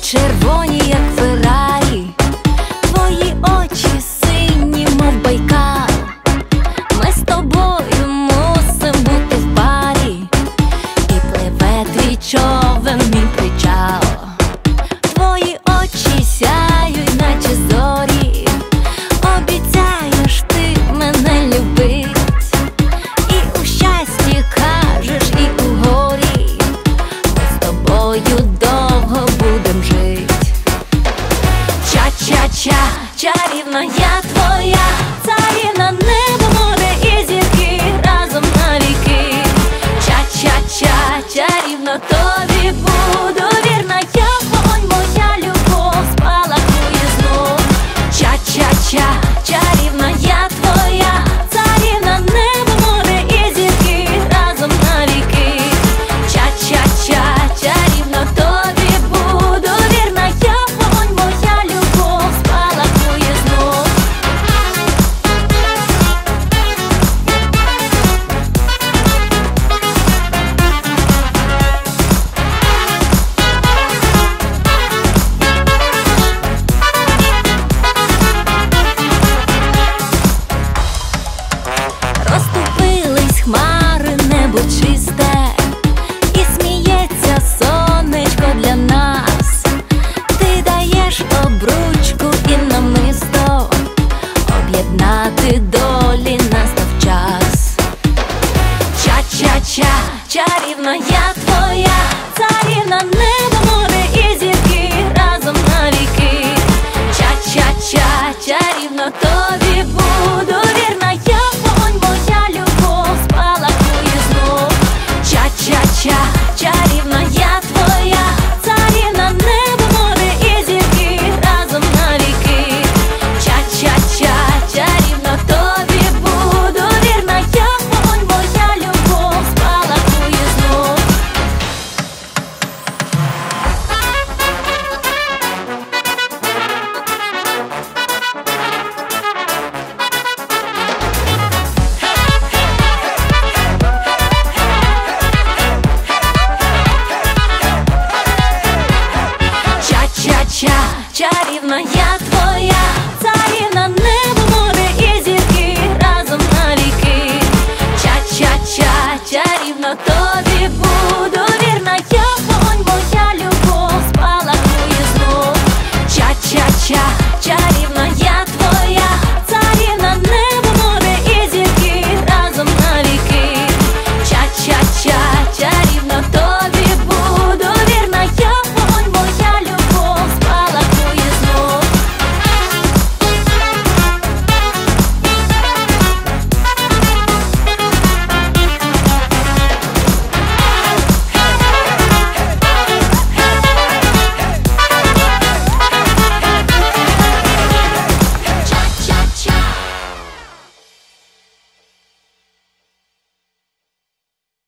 червоні, як Феррарі, твої очі сині, мов Байкал. Ми з тобою мусим бути в парі, і пливе твій човен, мій причал. Твої очі сяють, наче зорі, обіцяєш ти мене любить, і у щасті кажеш, і у горі ми з тобою довго будем жить. Ча-ча-ча, чарівна я твоя, царівна, небо, море і зірки разом навіки. Ча-ча-ча, чарівна, тобі буду вірна, я вогонь, моя любов спалахує знов. Ча-ча-ча, чарівна я твоя, царівна, небо, море і зірки разом навіки. Ча-ча-ча, чарівна, тобі буду вірна, я вогонь, моя любов спалахує знов. Розступились хмари, небо чисте, і сміється сонечко для нас. Ти даєш обручку і намисто, об'єднати долі настав час. Ча-ча-ча, чарівна я твоя, царівна, небо, море і зірки разом навіки. Ча-ча-ча, чарівна, тобі буду вірна, я вогонь, моя любов спалахує знов. Ча-ча-ча, чарівна я твоя, царівна, небо, море і зірки разом навіки. Ча-ча-ча, чарівна, тобі буду вірна, я вогонь, моя любов спалахує знов. Ча-ча-ча, чарівна я